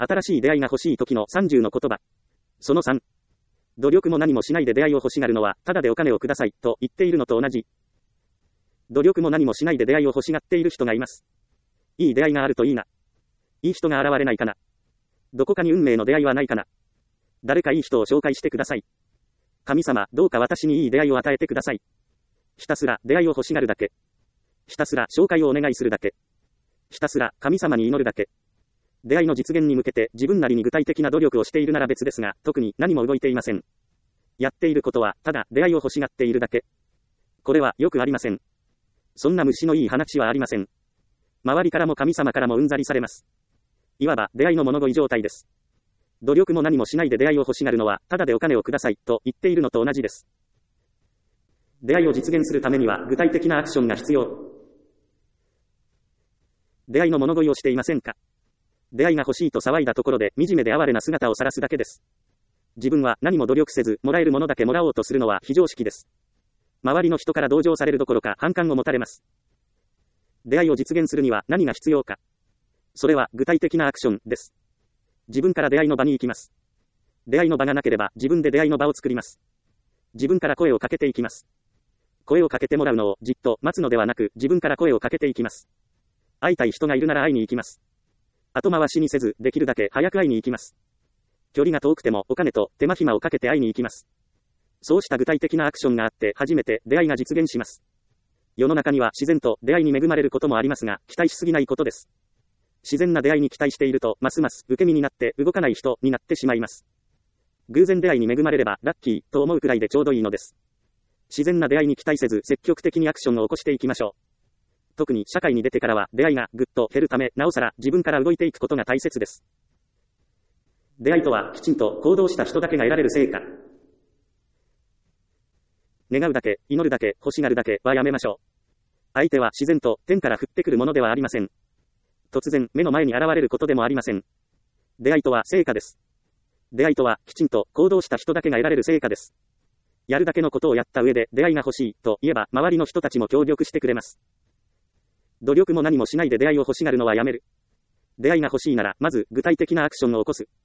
新しい出会いが欲しい時の30の言葉。その3。努力も何もしないで出会いを欲しがるのは、ただでお金をください、と言っているのと同じ。努力も何もしないで出会いを欲しがっている人がいます。いい出会いがあるといいな。いい人が現れないかな。どこかに運命の出会いはないかな。誰かいい人を紹介してください。神様、どうか私にいい出会いを与えてください。ひたすら出会いを欲しがるだけ。ひたすら紹介をお願いするだけ。ひたすら神様に祈るだけ。出会いの実現に向けて自分なりに具体的な努力をしているなら別ですが、特に何も動いていません。やっていることは、ただ出会いを欲しがっているだけ。これはよくありません。そんな虫のいい話はありません。周りからも神様からもうんざりされます。いわば出会いの物乞い状態です。努力も何もしないで出会いを欲しがるのは、ただでお金をください、と言っているのと同じです。出会いを実現するためには具体的なアクションが必要。出会いの物乞いをしていませんか？出会いが欲しいと騒いだところで惨めで哀れな姿を晒すだけです。自分は何も努力せず、もらえるものだけもらおうとするのは非常識です。周りの人から同情されるどころか反感を持たれます。出会いを実現するには何が必要か。それは具体的なアクションです。自分から出会いの場に行きます。出会いの場がなければ自分で出会いの場を作ります。自分から声をかけていきます。声をかけてもらうのをじっと待つのではなく、自分から声をかけていきます。会いたい人がいるなら会いに行きます。後回しにせず、できるだけ早く会いに行きます。距離が遠くてもお金と手間暇をかけて会いに行きます。そうした具体的なアクションがあって初めて出会いが実現します。世の中には自然と出会いに恵まれることもありますが、期待しすぎないことです。自然な出会いに期待していると、ますます受け身になって動かない人になってしまいます。偶然出会いに恵まれればラッキーと思うくらいでちょうどいいのです。自然な出会いに期待せず積極的にアクションを起こしていきましょう。特に社会に出てからは出会いがぐっと減るため、なおさら自分から動いていくことが大切です。出会いとはきちんと行動した人だけが得られる成果。願うだけ、祈るだけ、欲しがるだけはやめましょう。相手は自然と天から降ってくるものではありません。突然目の前に現れることでもありません。出会いとは成果です。出会いとはきちんと行動した人だけが得られる成果です。やるだけのことをやった上で出会いが欲しいと言えば周りの人たちも協力してくれます。努力も何もしないで出会いを欲しがるのはやめる。出会いが欲しいならまず具体的なアクションを起こす。